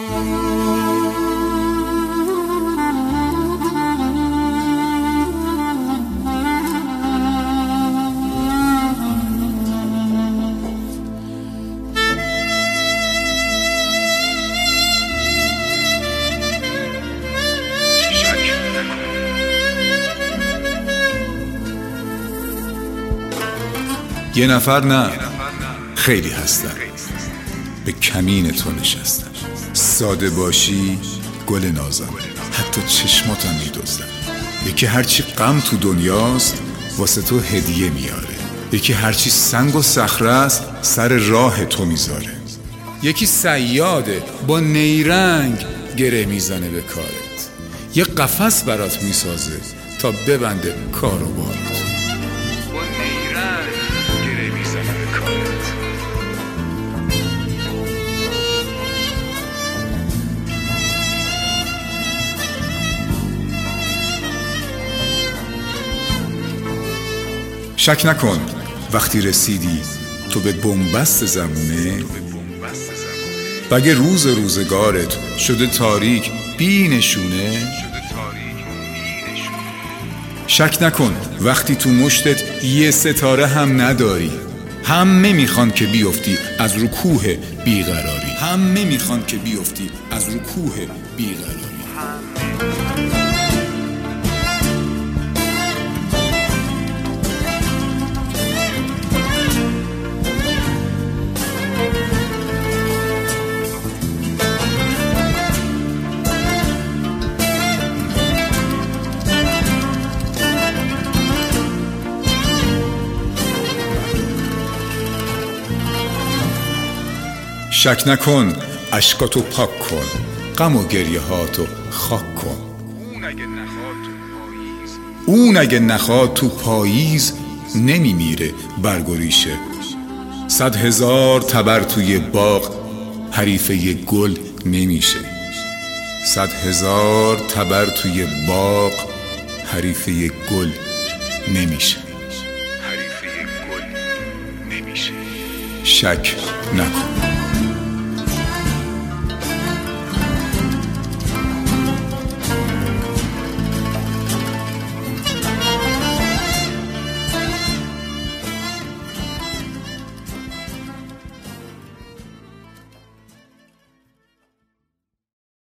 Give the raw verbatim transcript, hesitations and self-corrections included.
یه نفر نه، خیلی هستن به کمین تو نشستن. ساده باشی گل نازن، حتی چشماتم میدوزن. یکی هرچی غم تو دنیاست واسه تو هدیه میاره. یکی هرچی سنگ و صخره است سر راه تو میذاره. یکی صیاده با نیرنگ گره میزنه به کارت. یه قفس برات میسازه تا ببنده کار و بارت. شک نکن وقتی رسیدی تو به بنبست زمونه، بگه روز روزگارت شده تاریک بی نشونه. شک نکن وقتی تو مشتت یه ستاره هم نداری. همه میخوان که بیفتی از رو کوه بیقراری. همه میخوان که بیفتی از رو کوه بیقراری. شک نکن اشکاتو پاک کن، غم و گریه هاتو خاک کن. اون اگه نخواد تو پاییز نمیمیره برگ و ریشه. صد هزار تبر توی باغ حریفه ی گل نمیشه. صد هزار تبر توی باغ حریفه ی گل نمیشه. حریفه ی گل نمیشه. شک نکن.